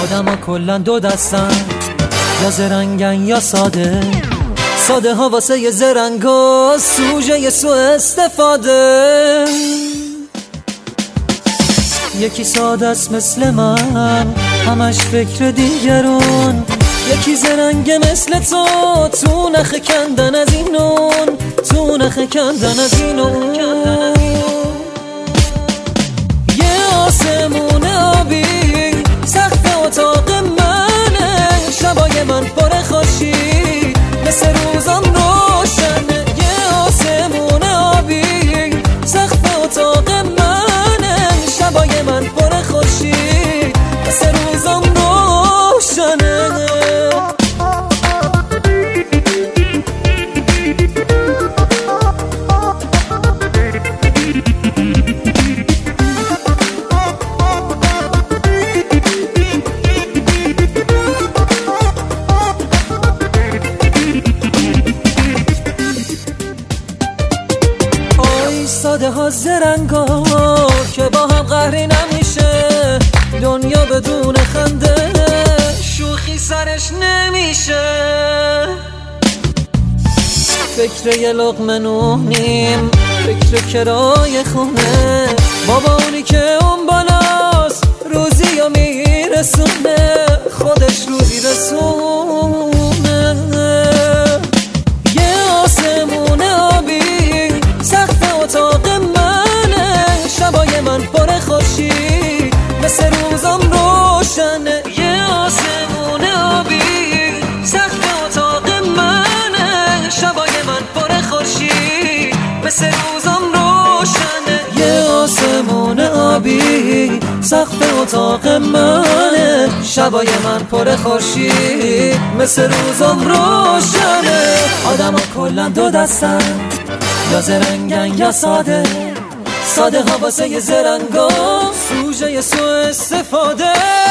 آدم ها کلن دو دستن، یا زرنگن یا ساده. ساده ها واسه یه زرنگا سوژه یه سو استفاده. یکی ساده است مثل من، همش فکر دیگرون. یکی زرنگه مثل تو نخ کندن از اینون، تو نخ کندن از اینون. یه آسمون آبی سقف اتاق منه، شبای من پر خوشی مثل روزم روشنه. یه آسمون آبی سقف اتاق منه، شبای من پر خوشی مثل روزم روشنه. ساده ها زرنگا که با هم قهری نمیشه، دنیا بدون خنده شوخی سرش نمیشه. فکر یه لقمه نونیم، فکر کرای خونه، بابا اونی که اون بالاست روزی یا میرسونه، خودش روزی رسونه. یه آسمون آبی سقف اتاق منه، شبای من پر خوشی مثل روزم روشنه. یه آسمون آبی سقف اتاق منه، شبای من پر خوشی مثل روزم روشنه. یه آسمون آبی سقف اتاق منه، شبای من پر خوشی مثل روزم روشنه. آدم ها کلن دو دستن، یا زرنگن یا ساده. ساده ها واسه یه زرنگا سوژه یه سو استفاده.